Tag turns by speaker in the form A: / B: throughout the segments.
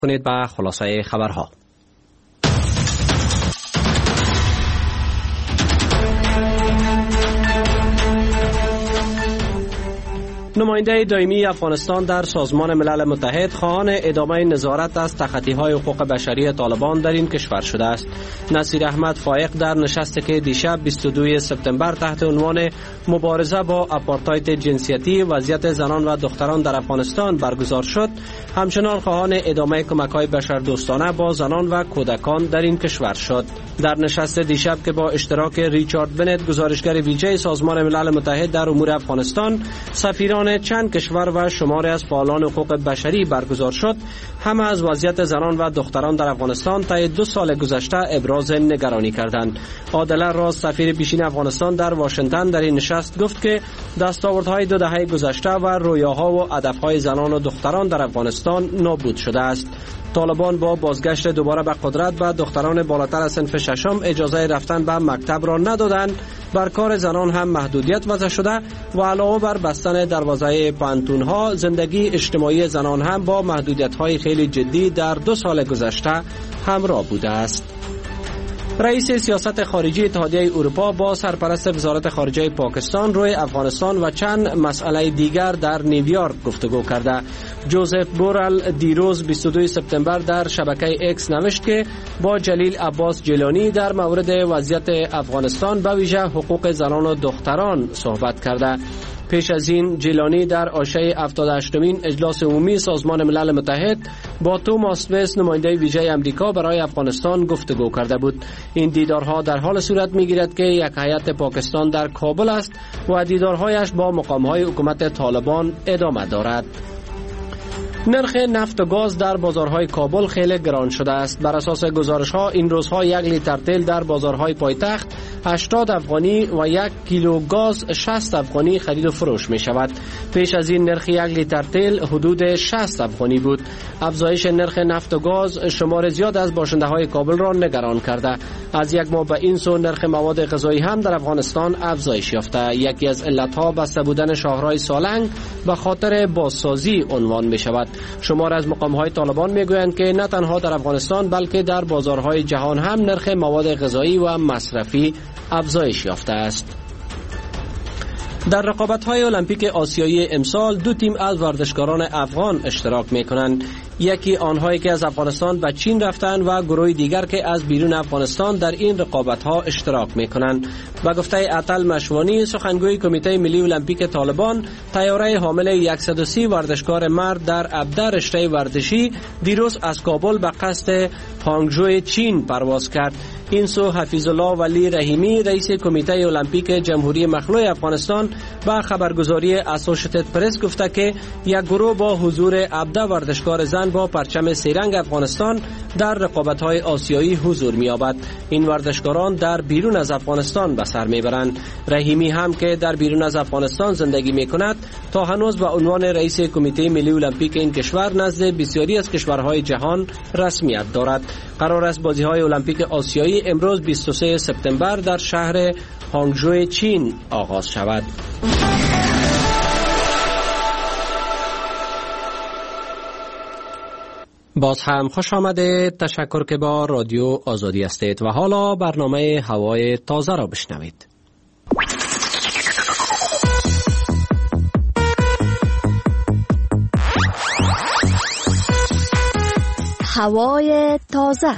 A: کنید به خلاصه خبرها. نماینده دائمی افغانستان در سازمان ملل متحد خواهان ادامه نظارت از تخطی‌های حقوق بشری طالبان در این کشور شده است. نصیر احمد فایق در نشستی که دیشب 22 سپتامبر تحت عنوان مبارزه با آپارتاید جنسیتی وضعیت زنان و دختران در افغانستان برگزار شد، همچنان خواهان ادامه کمک‌های بشردوستانه با زنان و کودکان در این کشور شد. در نشست دیشب که با اشتراک ریچارد بنت گزارشگر ویژه سازمان ملل متحد در امور افغانستان، سفیران چند کشور و شماری از فعالان حقوق بشری برگزار شد، همه از وضعیت زنان و دختران در افغانستان طی 2 سال گذشته ابراز نگرانی کردند. عادل راز، سفیر پیشین افغانستان در واشنگتن، در این نشست گفت که دستاوردهای 2 دهه گذشته و رویاها و هدفهای زنان و دختران در افغانستان نابود شده است. طالبان با بازگشت دوباره به قدرت به دختران بالاتر از صنف ششم اجازه رفتن به مکتب را ندادند، بر کار زنان هم محدودیت وضع شده و علاوه بر بستن دروازه پانتون‌ها، زندگی اجتماعی زنان هم با محدودیت‌های خیلی جدی در 2 سال گذشته همراه بوده است. رئیس سیاست خارجی اتحادیه اروپا با سرپرست وزارت خارجه پاکستان روی افغانستان و چند مسئله دیگر در نیویورک گفتگو کرده. جوزف بورل دیروز 22 سپتامبر در شبکه ایکس نوشت که با جلیل عباس جیلانی در مورد وضعیت افغانستان به ویژه حقوق زنان و دختران صحبت کرده. پیش از این جیلانی در عرصه 78مین اجلاس عمومی سازمان ملل متحد با توماس ویس، نماینده ویژه آمریکا برای افغانستان، گفتگو کرده بود. این دیدارها در حال صورت می‌گیرد که یک هیئت پاکستان در کابل است و دیدارهایش با مقام‌های حکومت طالبان ادامه دارد. نرخ نفت و گاز در بازارهای کابل خیلی گران شده است. بر اساس گزارش‌ها این روزها 1 لیتر تیل در بازارهای پایتخت 80 افغانی و 1 کیلو گاز 60 افغانی خرید و فروش می شود. پیش از این نرخ 1 لیتر تیل حدود 60 افغانی بود. افزایش نرخ نفت و گاز شمار زیاد از باشنده های کابل را نگران کرده. از یک ماه به این سو نرخ مواد غذایی هم در افغانستان افزایش یافته. یکی از علتها بسته بودن شاهراه سالنگ به خاطر بازسازی عنوان می شود. شمار از مقام‌های طالبان میگویند که نه تنها در افغانستان بلکه در بازارهای جهان هم نرخ مواد غذایی و مصرفی افزایش یافته است. در رقابت‌های المپیک آسیایی امسال 2 تیم از ورزشکاران افغان اشتراک می‌کنند. یکی آنهایی که از افغانستان به چین رفتند و گروه دیگر که از بیرون افغانستان در این رقابت‌ها اشتراک می‌کنند. به گفته عطل مشوانی، سخنگوی کمیته ملی المپیک طالبان، طیاره حامل 130 ورزشکار مرد در 17 رشته ورزشی دیروز از کابل به قصد هانگژو چین پرواز کرد. این سو حفیظ الله ولی رحیمی، رئیس کمیته المپیک جمهوری مخلوع افغانستان، با خبرگزاری اسوشیتد پرس گفته که یک گروه با حضور 17 ورزشکار زن با پرچم سه‌رنگ افغانستان در رقابت‌های آسیایی حضور می‌یابد. این ورزشکاران در بیرون از افغانستان به سر می‌برند. رحیمی هم که در بیرون از افغانستان زندگی می‌کند، تا هنوز به عنوان رئیس کمیته ملی المپیک این کشور نزد بسیاری از کشورهای جهان رسمیت دارد. قرار است بازی‌های المپیک آسیایی امروز 23 سپتامبر در شهر هانگژو چین آغاز شود. باز هم خوش آمده. تشکر که با رادیو آزادی هستید و حالا برنامه هوای تازه را بشنوید.
B: هوای تازه.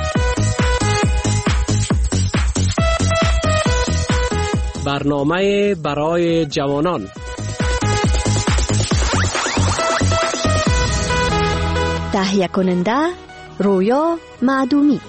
A: برنامه برای جوانان.
B: تهیه کننده رویا معدومی.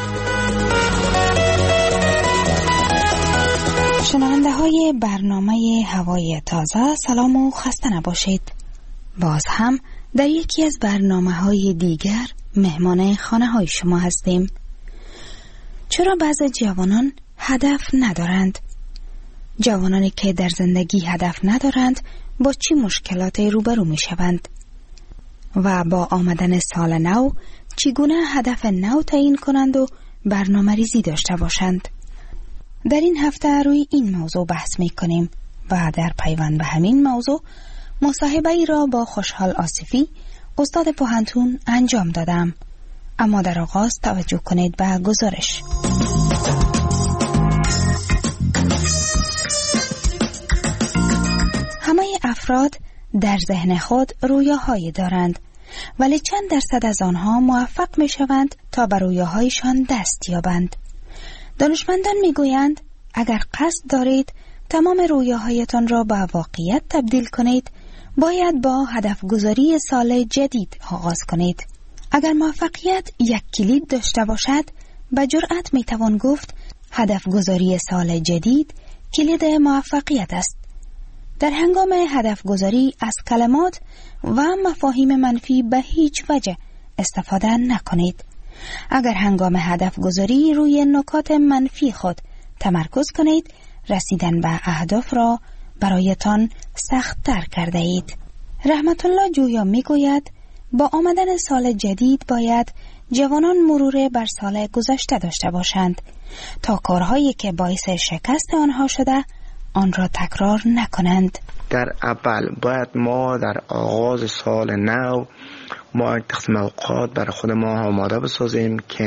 C: شنونده های برنامه هوای تازه، سلام و خسته نباشید. باز هم در یکی از برنامه های دیگر مهمان خانه های شما هستیم. چرا بعضی جوانان هدف ندارند؟ جوانانی که در زندگی هدف ندارند با چه مشکلاتی روبرو می شوند؟ و با آمدن سال نو چگونه هدف نو تعیین کنند و برنامه ریزی داشته باشند؟ در این هفته روی این موضوع بحث می کنیم و در پیوند به همین موضوع مصاحبه ای را با خوشحال آصفی، استاد پوهنتون انجام دادم. اما در آغاز توجه کنید به گزارش. همه افراد در ذهن خود رویاهایی دارند، ولی چند درصد از آنها موفق می شوند تا به رویاهایشان دست یابند. دانشمندان می گویند اگر قصد دارید تمام رویاهایتان را به واقعیت تبدیل کنید، باید با هدف گذاری سال جدید آغاز کنید. اگر موفقیت یک کلید داشته باشد، به جرأت می توان گفت هدف گذاری سال جدید کلید موفقیت است. در هنگام هدف گذاری از کلمات و مفاهیم منفی به هیچ وجه استفاده نکنید. اگر هنگام هدف گذاری روی نکات منفی خود تمرکز کنید، رسیدن به اهداف را برایتان سخت تر کرده اید. رحمت الله جویا می گوید با آمدن سال جدید باید جوانان مرور بر سال گذشته داشته باشند تا کارهایی که باعث شکست آنها شده آن را تکرار نکنند.
D: در اول باید ما در آغاز سال نو ما تقسیم اوقات برای خود ما آماده بسازیم که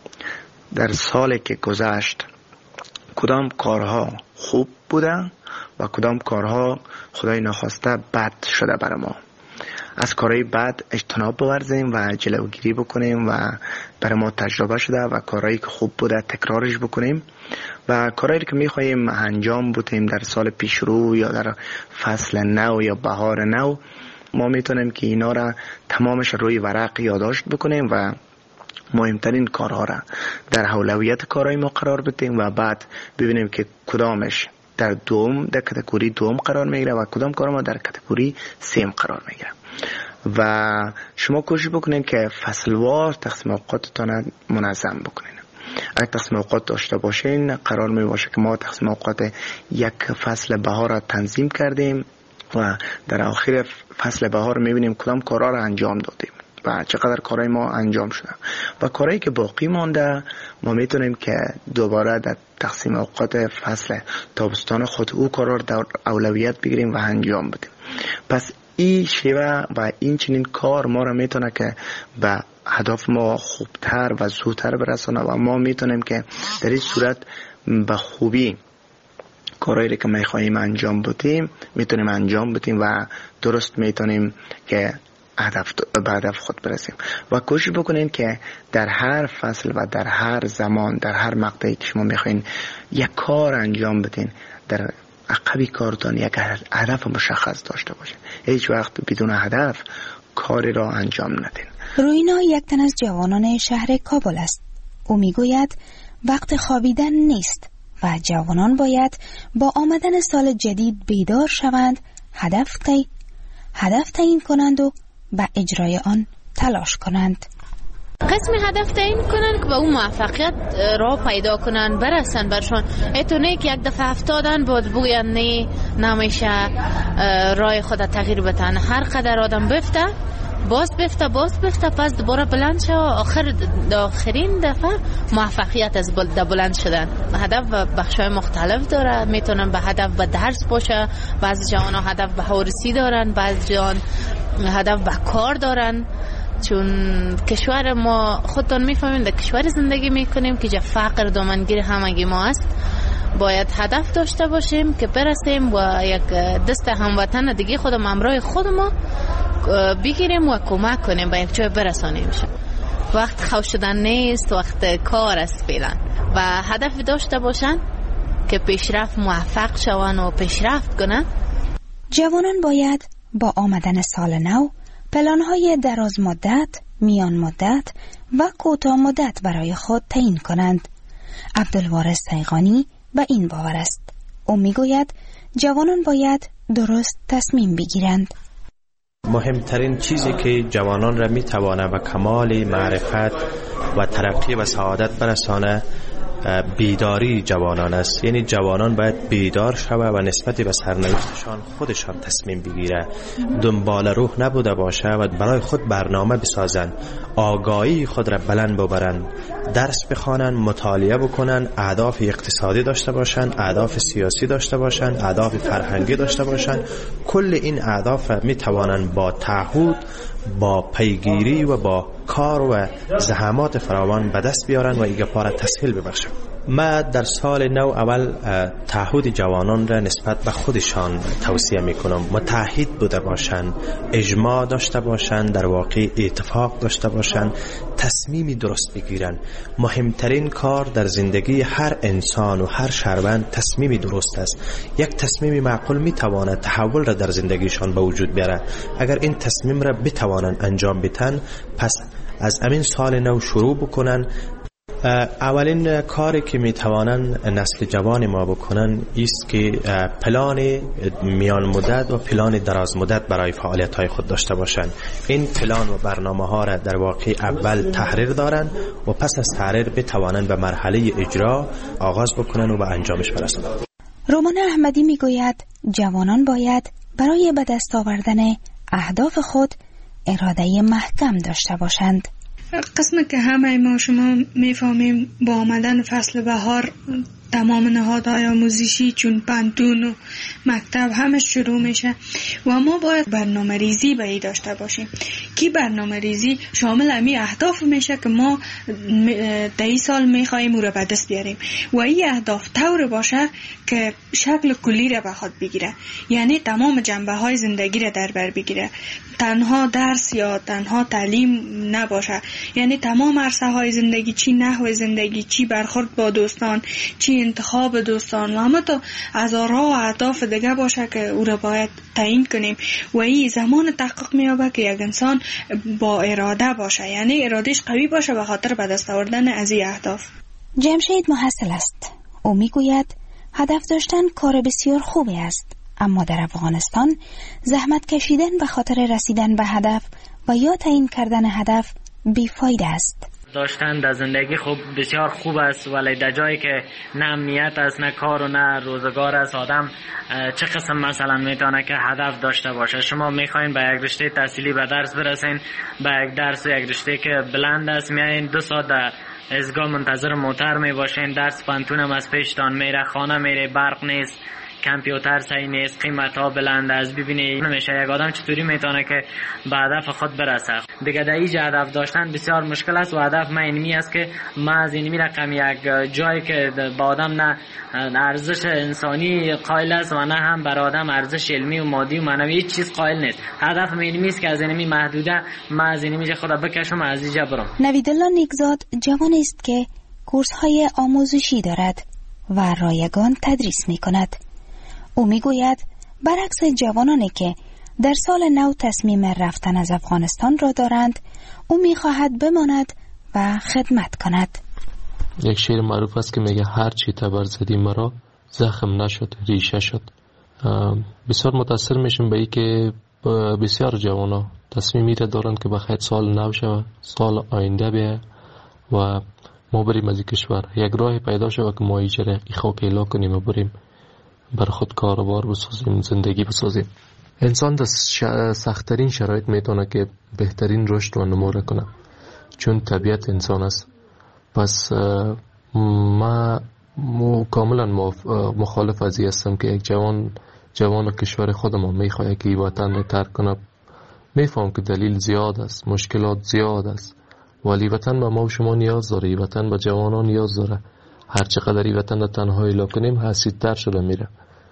D: در سالی که گذشت کدام کارها خوب بودن و کدام کارها خدای نخواسته بد شده برای ما. از کارهای بد اجتناب بورزیم و جلوگیری بکنیم و برای ما تجربه شده و کارهایی که خوب بوده تکرارش بکنیم و کارهایی که میخواییم انجام بدیم در سال پیش رو یا در فصل نو یا بهار نو، ما میتونیم که اینا را تمامش روی ورق یادداشت بکنیم و مهمترین کارها را در اولویت کارهای ما قرار بدیم و بعد ببینیم که کدامش در کاتگوری دوم قرار میگیره و کدام کار ما در کاتگوری سیم قرار میگیره. و شما کوشش بکنین که فصلوار تقسیم اوقاتتان منظم بکنین. اگه تقسیم اوقات داشته باشین قرار می باشه که ما تقسیم اوقات یک فصل بهار را تنظیم کردیم و در آخر فصل بهار میبینیم کدام کارها را انجام دادیم و چقدر کارهای ما انجام شده و کارهایی که باقی مانده ما میتونیم که دوباره در تقسیم اوقات فصل تابستان خود او کارها را در اولویت بگیریم و انجام بدیم. پس این شیوه و این چنین کار ما را میتونه که به هدف ما خوبتر و زودتر برسانه و ما میتونیم که در این صورت به خوبی کارهایی که میخواییم انجام بدیم میتونیم انجام بدیم و درست میتونیم که به هدف خود برسیم. و کوشش بکنین که در هر فصل و در هر زمان در هر مقطعی که شما میخواین یک کار انجام بدین، در عقبی کارتان یک هدف مشخص داشته باشین. هیچ وقت بدون هدف کاری را انجام ندین.
C: روینا یک تن از جوانان شهر کابل است. او میگوید وقت خوابیدن نیست و جوانان باید با آمدن سال جدید بیدار شوند، هدف تعیین کنند و به اجرای آن تلاش کنند.
E: قسم هدف تعیین کنن که به اون موفقیت را پیدا کنن، برسن برشان. ایتونه که یک دفعه افتادن بود بگوین نه نمیشه راه خود تغییر بدن. هر قدر آدم باز بفته پس دوباره بلند شه. آخرین دفعه موفقیت از بلند شدن. هدف بخشای مختلف داره. میتونن به هدف به درس باشه، بعضی جوان هدف به هورسی دارن، بعضی جوان هدف به کار دارن. چون کشور ما خودتون میفهمین در کشور زندگی میکنیم که جا فقر دامنگیر همگی ما است. باید هدف داشته باشیم که برسیم و یک دست هموطن دیگه خودم همراه خودمو بگیریم و کمک کنیم به یک جای برسانیم. وقت خوش شدن نیست، وقت کار است فعلا. و هدف داشته باشن که پیشرفت موفق شون و پیشرفت کنن.
C: جوانان باید با آمدن سال نو پلان‌های دراز مدت، میان مدت و کوتاه مدت برای خود تعیین کنند. عبدالوارث سیغانی به این باور است. او میگوید جوانان باید درست تصمیم بگیرند.
F: مهمترین چیزی که جوانان را میتوانه به کمال معرفت و ترقی و سعادت برسانه بیداری جوانان است. یعنی جوانان باید بیدار شوه و نسبت به سرنوشتشان خودشان تصمیم بگیره، دنبال روح نبوده باشه و برای خود برنامه بسازن، آگاهی خود را بلند ببرن، درس بخوانن، مطالعه بکنن، اهداف اقتصادی داشته باشن، اهداف سیاسی داشته باشن، اهداف فرهنگی داشته باشن. کل این اهداف می توانن با تعهد، با پیگیری و با کار و زحمات فراوان به دست بیارن و ایگه پاره تسهیل ببخشن. ما در سال نو اول تعهد جوانان را نسبت به خودشان توصیه میکنم. متحد بوده باشند، اجماع داشته باشند، در واقع اتفاق داشته باشند، تصمیمی درست بگیرن. مهمترین کار در زندگی هر انسان و هر شهروند تصمیمی درست است. یک تصمیمی معقول میتواند تحول را در زندگیشان به وجود بیاره. اگر این تصمیم را بتوانند انجام بدن، پس از همین سال نو شروع بکنن. اولین کاری که میتوانن نسل جوان ما بکنن است که پلان میان مدت و پلان دراز مدت برای فعالیت های خود داشته باشند. این پلان و برنامه ها را در واقع اول تحریر دارن و پس از تحریر بتوانند به مرحله اجرا آغاز بکنن و به انجامش برسند.
C: رومان احمدی میگوید جوانان باید برای به دست آوردن اهداف خود اراده محکم داشته باشند.
G: قسم که همه ما شما میفهمیم با آمدن فصل بهار تمام نهادهای آموزشی چون پانتون و مکتب همه شروع میشه و ما باید برنامه ریزی به ای داشته باشیم که برنامه ریزی شامل امی اهداف میشه که ما تا سال میخواییم او را به دست بیاریم و این اهداف طور باشه که شکل کلی را به خود بگیره، یعنی تمام جنبه های زندگی را در بر بگیره، تنها درس یا تنها تعلیم نباشه، یعنی تمام عرصه های زندگی، چی نحو زندگی، چی برخورد با دوستان، چی انتخاب دوستان و همه تا هزارها اهداف دیگه باشه که او را باید تعیین کنیم و این زمان تحقق میابه که یک انسان با اراده باشه، یعنی ارادهش قوی باشه به خاطر به دست آوردن از این اهداف.
C: جمشید محصل است. او میگوید هدف داشتن کار بسیار خوبی است، اما در افغانستان زحمت کشیدن به خاطر رسیدن به هدف و یا تعیین کردن هدف بیفایده است.
H: داشتن در زندگی خوب بسیار خوب است، ولی در جایی که نه امنیت است، نه کار و نه روزگار است، آدم چه قسم مثلا میتونه که هدف داشته باشه؟ شما میخواین به یک رشته تحصیلی به درس برسین، به یک درس و یک رشته که بلند است میایین 2 ساعت در ایستگاه منتظر موتر میباشین، درس پانتون هم از پیشتان میره، خانه میره، برق نیست، کامپیوتر صحیح نیست، قیمت ها بلند است. ببینید نمیشه یک آدم چطوری میتونه که به هدف خود برسه. دیگه در اینجا هدف داشتن بسیار مشکل است و هدف من اینمی است که من از اینمی رقم یک جایی که با آدم نه ارزش انسانی قائل است و نه هم بر آدم ارزش علمی و مادی و معنوی هیچ چیز قائل نیست. هدف من اینمی است که از اینمی محدوده من از اینمی خدا بکشم و از اینجا برم.
C: نویدالله نیکزاد جوانی است که کورس های آموزشی دارد و رایگان تدریس میکند. او میگوید برعکس جوانانی که در سال نو تصمیم رفتن از افغانستان را دارند، او میخواهد بماند و خدمت کند.
I: یک شعر معروف است که میگه هر چی تبر زدی مرا زخم نشد ریشه شد. بسیار متاثر میشم به این که بسیار جوانا تصمیمی را دارند که بخیر سال نو شود، سال آینده بیه و ما بریم از این کشور. یک راه پیدا شود که ما ایجره خاک اعلا کنیم و بریم بر خود کاروبار بسازیم، زندگی بسازیم. انسان در سخت‌ترین شرایط میتونه که بهترین رشد و نمو کنه، چون طبیعت انسان است. پس ما کاملا مخالف از این هستم که یک جوان کشور خودم میخواد که این وطن رو ترک کنه. میفهم که دلیل زیاد است، مشکلات زیاد است، ولی وطن به ما و شما نیاز داره، این وطن به جوانان نیاز داره. هر چقدر این وطن رو تنها اعلا کنیم حسیدتر شده میره.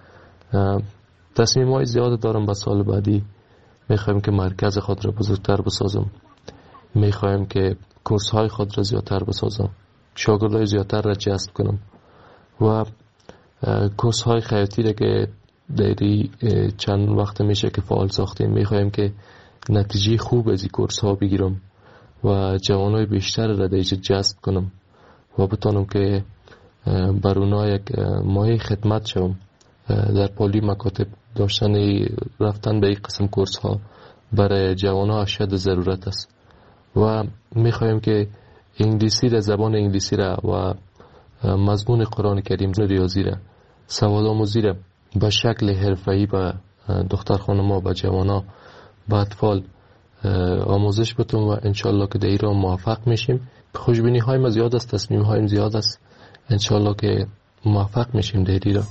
I: تصمیم های زیاد دارم به سال بعدی. میخوایم که مرکز خود را بزرگتر بسازم، میخوایم که کورس های خود را زیادتر بسازم، شاگردای زیادتر را جذب کنم و کورس های خیاطی را که دیری چند وقت میشه که فعال ساختیم، میخوایم که نتیجه خوب از این کورس ها بگیرم و جوانای بیشتر را دیجا جذب کنم و بتانم که بر اونا یک مایه خدمت شوم. در پالی مکاتب داشتن رفتن به این قسم کورس ها برای جوان ها اشد ضرورت است و میخوایم که انگلیسی را، زبان انگلیسی را و مضمون قرآن کریم، ریاضی را، سواد آموزی را به شکل حرفه‌ای به دختر خانم ها، به جوان ها، به اطفال آموزش بتون و انشالله که در ایران موفق میشیم. خوشبینی های ما زیاد است، تصمیم هایم زیاد است، انشالله که موفق میشیم در ایران.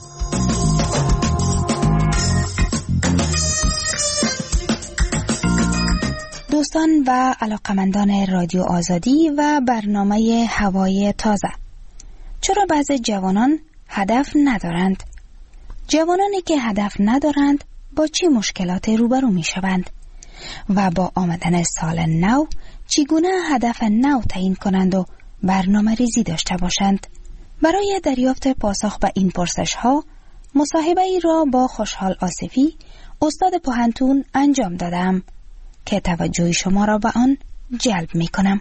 C: دوستان و علاقمندان رادیو آزادی و برنامه هوای تازه، چرا بعضی جوانان هدف ندارند؟ جوانانی که هدف ندارند با چه مشکلاتی روبرو می شوند؟ و با آمدن سال نو چگونه هدف نو تعیین کنند و برنامه ریزی داشته باشند؟ برای دریافت پاسخ به این پرسش ها مصاحبه ای را با خوشحال آصفی استاد پوهنتون انجام دادم که توجه شما را به آن جلب می کنم.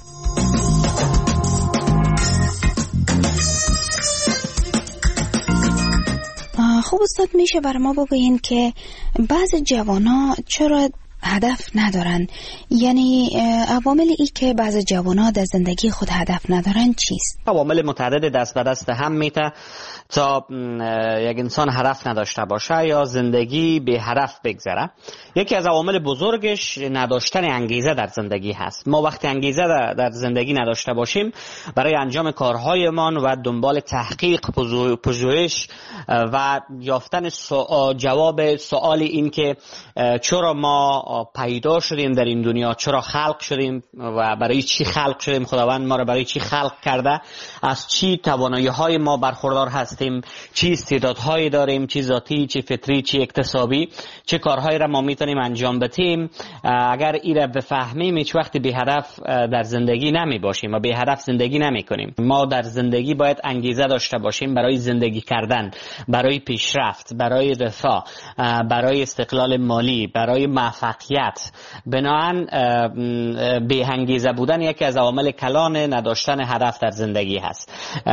C: خب استاد، میشه بر ما بگوین که بعض جوانا چرا هدف ندارن؟ یعنی عوامل ای که بعض جوانا در زندگی خود هدف ندارن چیست؟
J: عوامل متعدد دست به دست هم میته تا یک انسان هدف نداشته باشه یا زندگی به هدف بگذره. یکی از عوامل بزرگش نداشتن انگیزه در زندگی هست. ما وقتی انگیزه در زندگی نداشته باشیم برای انجام کارهایمان و دنبال تحقیق، پژوهش و یافتن جواب سوال این که چرا ما پیدا شدیم در این دنیا، چرا خلق شدیم و برای چی خلق شدیم، خداوند ما را برای چی خلق کرده، از چی توانایی‌های ما برخوردار هستیم، چی استعدادهایی داریم، چی ذاتی، چی فطری، چی اکتسابی، چه کارهایی را ما میتونیم انجام بدیم. اگر این را بفهمیم هیچ وقت بی هدف در زندگی نمی باشیم و بی هدف زندگی نمی کنیم. ما در زندگی باید انگیزه داشته باشیم برای زندگی کردن، برای پیشرفت، برای رفاه، برای استقلال مالی، برای موفقیت. بنابراین بی انگیزه بودن یکی از عوامل کلان نداشتن هدف در زندگی هست.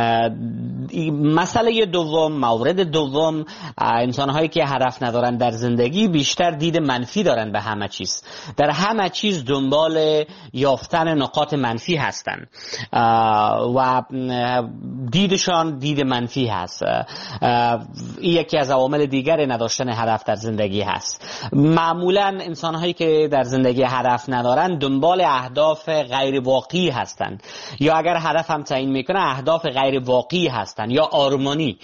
J: مسئله دوم، مورد دوم، انسان‌هایی که هدف ندارن در زندگی بیشتر دید منفی دارن به همه چیز. در همه چیز دنبال یافتن نقاط منفی هستن و دیدشان دید منفی هست. این یکی از عوامل دیگر نداشتن هدف در زندگی هست. معمولاً انسان‌هایی که در زندگی هدف ندارن دنبال اهداف غیر واقعی هستند، یا اگر هدف هم تعیین میکنه اهداف غیر واقعی هستند یا آرمانی،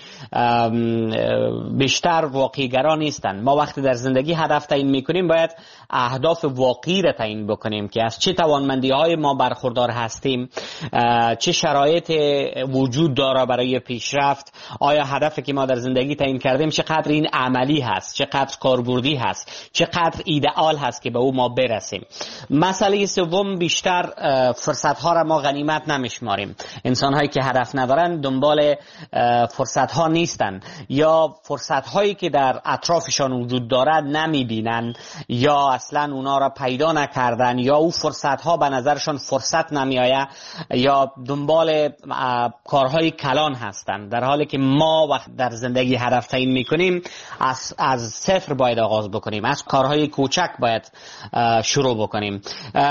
J: بیشتر واقعی‌گرا نیستند. ما وقتی در زندگی هدف تعیین میکنیم باید اهداف واقعی را تعیین بکنیم که از چه توانمندی‌های ما برخوردار هستیم، چه شرایط وجود داره برای پیشرفت، آیا هدفی که ما در زندگی تعیین کردیم چقدر این عملی هست، چقدر کاربردی هست، چقدر ایدئال هست که به او ما برسیم. مسئله سوم، بیشتر فرصت‌ها را ما غنیمت نمیشماریم. انسان‌هایی که هدف ندارن دنبال فرصت‌ها نیستن یا فرصت‌هایی که در اطرافشان وجود دارد نمی‌بینن یا اصلا اونا را پیدا نکردن یا او فرصت‌ها به نظرشان فرصت نمی‌آید یا دنبال کارهای کلان هستند، در حالی که ما وقت در زندگی هدف تعیین می‌کنیم از صفر باید آغاز بکنیم، از کارهای کوچک باید شروع بکنیم.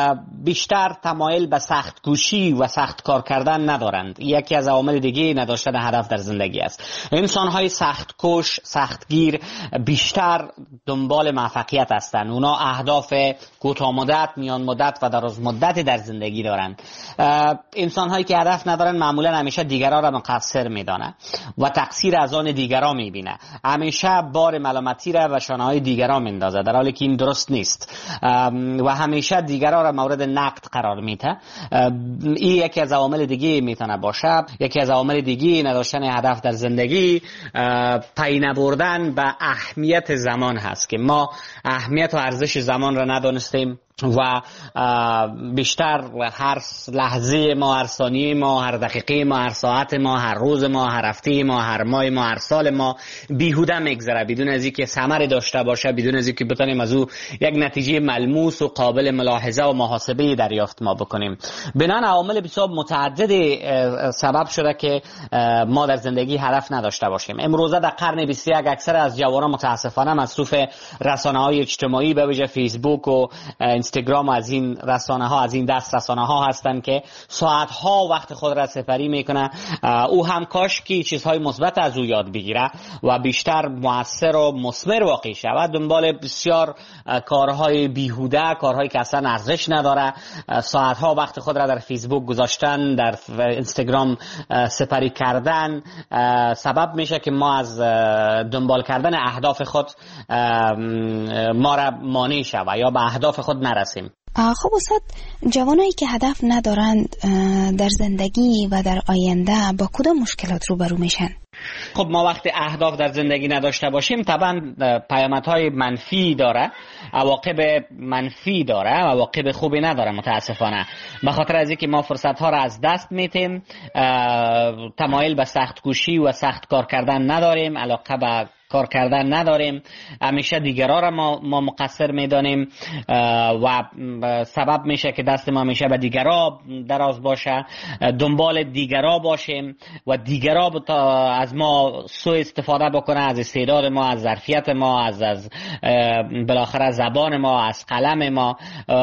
J: بیشتر تمایل به سخت کوشی و سخت کار کردن ندارند. یکی از عوامل دیگه نداشتن هدف در زندگی است. انسان‌های سخت کوش، سختگیر بیشتر دنبال موفقیت هستند. اونا اهداف کوتاه مدت، میان مدت و دراز مدت در زندگی دارند. انسان‌هایی که هدف ندارن معمولا همیشه دیگران را مقصر می‌دانند و تقصیر از آن دیگران می‌بینه. همیشه بار ملامتی را و شانه‌های دیگران میندازه، در حالی که این درست نیست و همیشه دیگران را مورد نقد قرار میده. این یکی از عوامل دیگه میتونه باشه. یکی از عوامل دیگه نداشتن هدف در زندگی پی نبردن به اهمیت زمان هست که ما اهمیت و ارزش زمان را ندانستیم و بیشتر هر لحظه ما، هر ثانیه ما، هر دقیقه ما، هر ساعت ما، هر روز ما، هر هفته ما، هر ماه ما، هر سال ما بیهوده میگذره بدون از اینکه ثمری داشته باشه، بدون از اینکه بتونیم از او یک نتیجه ملموس و قابل ملاحظه و محاسبه دریافت ما بکنیم. بنابراین عوامل بسیار متعدد سبب شده که ما در زندگی هدف نداشته باشیم. امروزه در قرن 21 اکثر از جوانان متاسفانه مصروف رسانه‌های اجتماعی به ویژه فیسبوک و اینستاگرام و از این رسانه ها، از این دست رسانه ها هستن که ساعت ها وقت خود را سپری میکنه. او هم کاش که چیزهای مثبت از او یاد بگیره و بیشتر مؤثر و مثمر واقع شود. دنبال بسیار کارهای بیهوده، کارهایی که اصلا ارزش نداره، ساعت ها وقت خود را در فیسبوک گذاشتن، در اینستاگرام سپری کردن سبب میشه که ما از دنبال کردن اهداف خود ما را مانع شود یا به اهداف خود نرسیم.
C: خب استاد، جوانایی که هدف ندارند در زندگی و در آینده با کدام مشکلات روبرو میشن؟
J: خب ما وقتی اهداف در زندگی نداشته باشیم طبعا پیامدهای منفی داره، عواقب منفی داره، عواقب خوبی نداره متاسفانه. به خاطر از اینکه ما فرصت ها را از دست میتیم، تمایل به سخت کوشی و سخت کار کردن نداریم، علاقه به کار کردن نداریم، همیشه دیگران را ما مقصر میدانیم و سبب میشه که دست ما همیشه به دیگران دراز باشه، دنبال دیگران باشیم و دیگران از ما سوء استفاده بکنه، از استعداد ما، از ظرفیت ما، از بالاخره زبان ما، از قلم ما،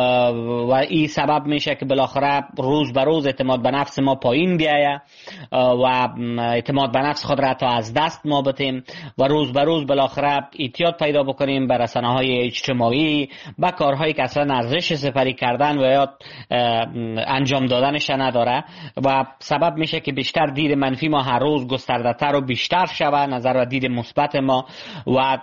J: و این سبب میشه که بالاخره روز به روز اعتماد به نفس ما پایین بیایه و اعتماد به نفس خود را تا از دست ما بتیم و روز به روز بالاخره اعتیاد پیدا بکنیم به رسانه‌های اجتماعی، به کارهایی که اصلا ارزش سپری کردن و یا انجام دادنش نداره و سبب میشه که بیشتر دید منفی ما هر روز گسترده‌تر و بیشتر شود، نظر و دید مثبت ما و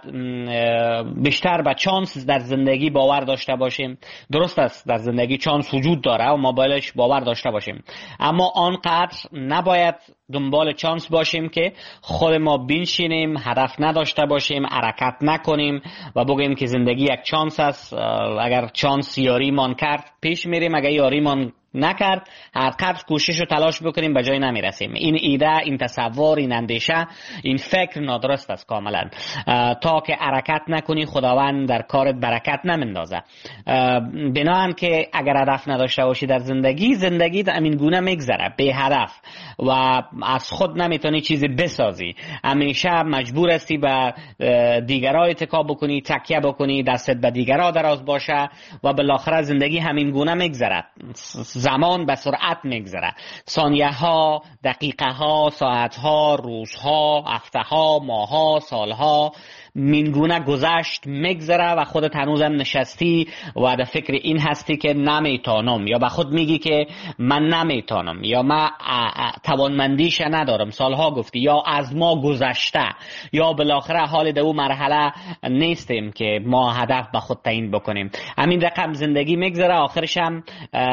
J: بیشتر به چانس در زندگی باور داشته باشیم. درست است در زندگی چانس وجود داره و ما بایدش باور داشته باشیم، اما آنقدر نباید دنبال چانس باشیم که خود ما بنشینیم، هدف نداشته باشیم، حرکت نکنیم و بگیم که زندگی یک چانس است، اگر چانس یاریمان کرد پیش میریم، اگر یاریمان نکرد هر قدر کوشش و تلاش بکنیم به جای نمیرسیم. این ایده، این تصور، این اندیشه، این فکر نادرست است کاملا. تا که حرکت نکنی خداوند در کارت برکت نمیندازه. بنابراین که اگر هدف نداشته باشی در زندگی همین گونه میگذره بی هدف و از خود نمیتونی چیزی بسازی، همیشه مجبور هستی به دیگران اتکا بکنی، تکیه بکنی، دستت به دیگران دراز باشه و بالاخره زندگی همین گونه میگذره. زمان به سرعت میگذره، ثانیه ها، دقیقه ها، ساعت ها، روزها، هفته ها، ماه ها، سال ها مینگونه گذشت میگذره و خودت هنوزم نشستی و در فکر این هستی که نمیتونم، یا به خود میگی که من نمیتونم، یا من توانمندیش ندارم، سالها گفتی، یا از ما گذشته، یا بالاخره حال در اون مرحله نیستیم که ما هدف به خود تعیین بکنیم. همین رقم زندگی میگذره، آخرش هم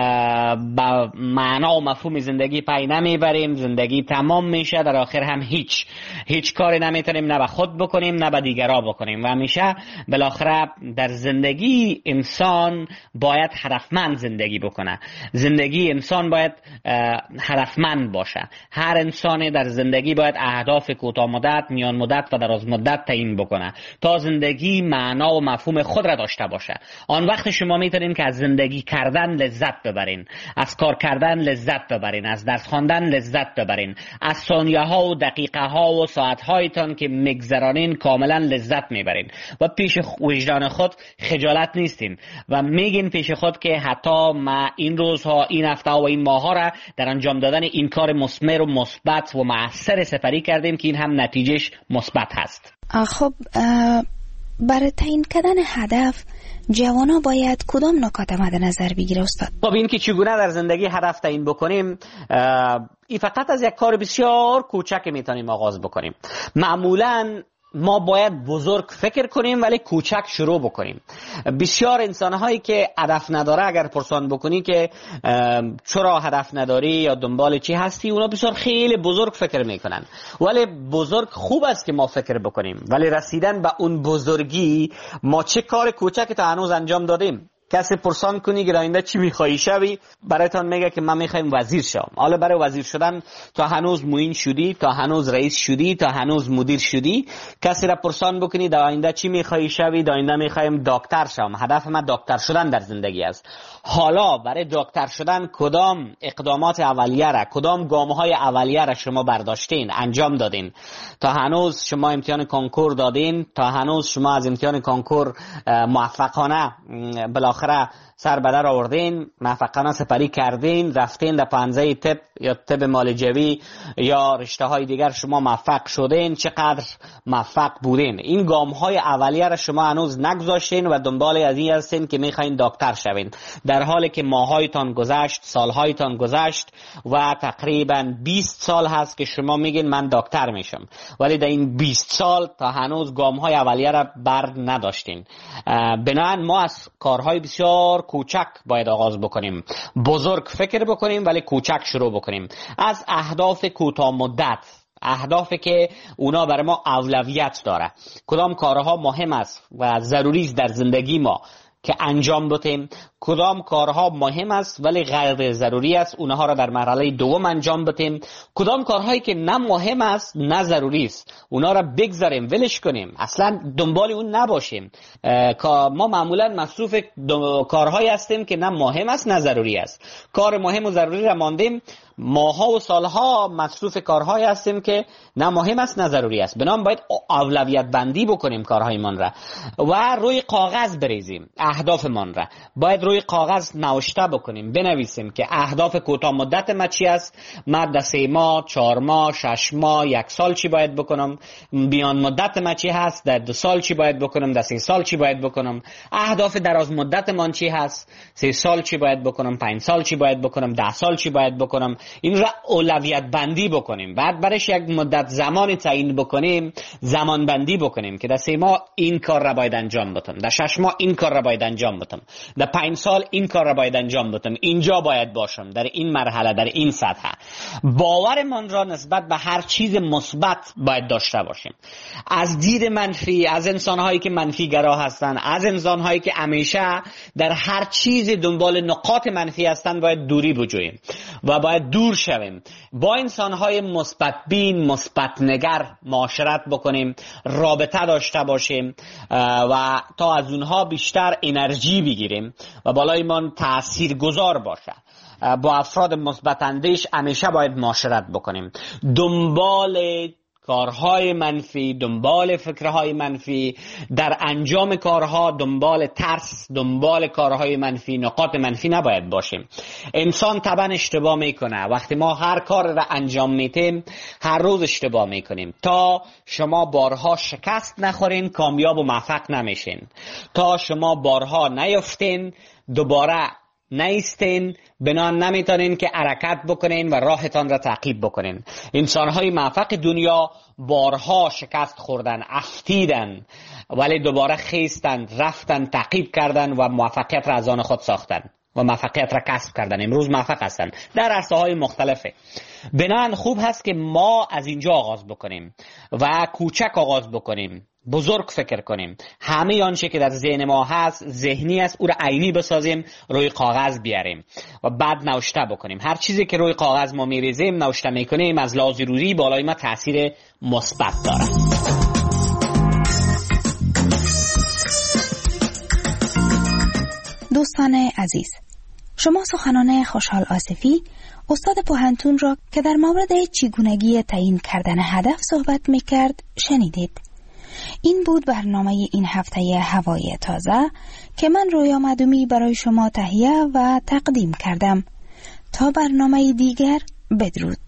J: با معنا و مفهوم زندگی پی نمیبریم، زندگی تمام میشه، در آخر هم هیچ کاری نمیتونیم نه به خود بکنیم نه به دیگر بکنیم. و همیشه بالاخره در زندگی انسان باید هدفمند زندگی بکنه، زندگی انسان باید هدفمند باشه. هر انسانی در زندگی باید اهداف کوتاه مدت، میان مدت و دراز مدت تعیین بکنه تا زندگی معنا و مفهوم خود را داشته باشه. آن وقت شما میتونین که از زندگی کردن لذت ببرین، از کار کردن لذت ببرین، از درس خواندن لذت ببرین، از ثانیه ها و دقیقه ها و ساعت هایتان که میگذرانین کاملا لذت میبرین و پیش وجدان خود خجالت نیستین و میگین پیش خود که حتی ما این روزها، این هفته و این ماه ها را در انجام دادن این کار مثمر و مثبت و مؤثر سپری کردیم که این هم نتیجهش مثبت هست.
C: خب برای تعیین کردن هدف جوانا باید کدام نکات مد نظر بگیره استاد؟
J: خب این که چگونه در زندگی هدف تعیین بکنیم، این فقط از یک کار بسیار کوچک میتونیم آغاز بکنیم. معمولاً ما باید بزرگ فکر کنیم ولی کوچک شروع بکنیم. بسیار انسان‌هایی که هدف نداره اگر پرسان بکنی که چرا هدف نداری یا دنبال چی هستی، اونا بسیار خیلی بزرگ فکر میکنن. ولی بزرگ خوب است که ما فکر بکنیم، ولی رسیدن به اون بزرگی ما چه کار کوچکی تا هنوز انجام دادیم. کسی پرسان کنی که آینده چی میخوایی شوی، برایتان میگه که من میخوایم وزیر شوم. حالا برای وزیر شدن تا هنوز معین شدی، تا هنوز رئیس شدی، تا هنوز مدیر شدی. کسی را پرسان بکنی در آینده چی میخوایی شوی، در آینده میخوایم دکتر شوم، هدف من دکتر شدن در زندگی است. حالا برای دکتر شدن کدام اقدامات اولیه را، کدام گام‌های اولیه را شما برداشتین، انجام دادین؟ تا هنوز شما امتحان کنکور دادین، تا هنوز شما از امتحان کنکور موفقانه بالاخره سر به در آوردین، موفقانه سپری کردین، رفتین در پانزه طب یا طب معالجوی یا رشته های دیگر شما موفق شدین، چقدر موفق بودین. این گام های اولیه را شما هنوز نگذاشتین و دنبال از این هستین که میخواین دکتر شوین، در حالی که ماهایتان گذشت، سالهایتان گذشت و تقریبا 20 سال هست که شما میگین من دکتر میشم، ولی در این 20 سال تا هنوز گام های اولیه را بر نداشتین. بنابراین ما از کارهای بسیار کوچک باید آغاز بکنیم، بزرگ فکر بکنیم ولی کوچک شروع بکنیم. از اهداف کوتاه مدت، اهدافی که اونا برای ما اولویت داره، کدام کارها مهم است و ضروری است در زندگی ما که انجام بدیم، کدام کارها مهم است ولی غیر ضروری است اونها را در مرحله دوم انجام بدیم، کدام کارهایی که نه مهم است نه ضروری است اونها را بگذاریم، ولش کنیم، اصلا دنبال اون نباشیم. ما معمولا مصروف کارهایی هستیم که نه مهم است نه ضروری است. کار مهم و ضروری را ماندیم، ماها و سالها مصروف کارهایی هستیم که نه مهم است نه ضروری است. بنابراین باید اولویت بندی بکنیم کارهایمان را و روی کاغذ بریزیم. اهدافمان را باید روی کاغذ نوشته بکنیم، بنویسیم که اهداف کوتاه مدت ما چی است، من در 3 ماه، 4 ماه، 6 ماه، 1 سال چی باید بکنم، میان مدت ما چی هست، در 2 سال چی باید بکنم، در 3 سال چی باید بکنم، اهداف دراز مدت من چی هست، 3 سال چی باید بکنم، 5 سال چی باید بکنم، 10 سال چی باید بکنم. این را اولویت بندی بکنیم، بعد برش یک مدت زمانی تعیین بکنیم، زمان بندی بکنیم که در 3 ماه این کار را باید انجام بدم، در 6 ماه این کار را باید انجام بدم، در 5 سال این کار را باید انجام بدم، اینجا باید باشم، در این مرحله، در این سطح. باورمان را نسبت به هر چیز مثبت باید داشته باشیم. از دید منفی، از انسان‌هایی که منفی گرا هستند، از انسان‌هایی که همیشه در هر چیز دنبال نقاط منفی هستند باید دوری بجوییم و باید دور شویم. با انسان‌های مثبت بین، مثبت نگر معاشرت بکنیم، رابطه داشته باشیم و تا از اونها بیشتر انرژی بگیریم و بالای من تأثیر گذار باشه. با افراد مثبت اندیش همیشه باید معاشرت بکنیم. دنبال کارهای منفی، دنبال فکرهای منفی، در انجام کارها دنبال ترس، دنبال کارهای منفی، نقاط منفی نباید باشیم. انسان طبعا اشتباه میکنه. وقتی ما هر کار را انجام میتیم هر روز اشتباه میکنیم. تا شما بارها شکست نخورین کامیاب و موفق نمیشین. تا شما بارها نیفتین دوباره نیستین، بنا نمیتونین که حرکت بکنین و راهتان را تعقیب بکنین. انسانهای موفق دنیا بارها شکست خوردن، افتیدن، ولی دوباره خیستن، رفتن، تعقیب کردن و موفقیت را از آن خود ساختن و موفقیت را کسب کردن. امروز موفق هستن در عرصه‌های مختلفه. بنابراین خوب هست که ما از اینجا آغاز بکنیم و کوچک آغاز بکنیم، بزرگ فکر کنیم. همه آنچه که در ذهن ما هست، ذهنی است، او را عینی بسازیم، روی کاغذ بیاریم و بعد نوشته بکنیم. هر چیزی که روی کاغذ ما میریزیم، نوشته میکنیم، از لحاظ روحی بالای ما تاثیر مثبت داره.
C: دوستان عزیز، شما سخنان خوشحال آصفی، استاد پوهنتون را که در مورد چگونگی تعیین کردن هدف صحبت میکرد شنیدید. این بود برنامه این هفته هوای تازه که من رویا معدومی برای شما تهیه و تقدیم کردم. تا برنامه دیگر، بدرود.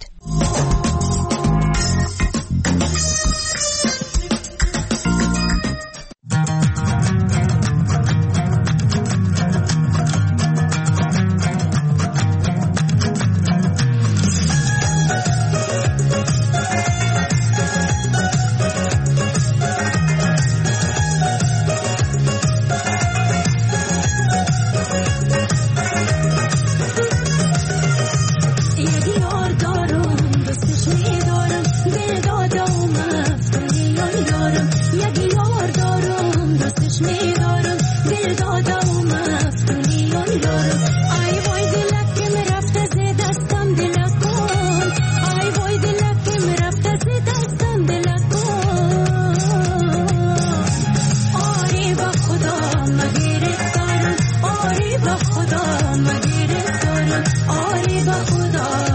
K: خدا مگیره دارم، آری با خدا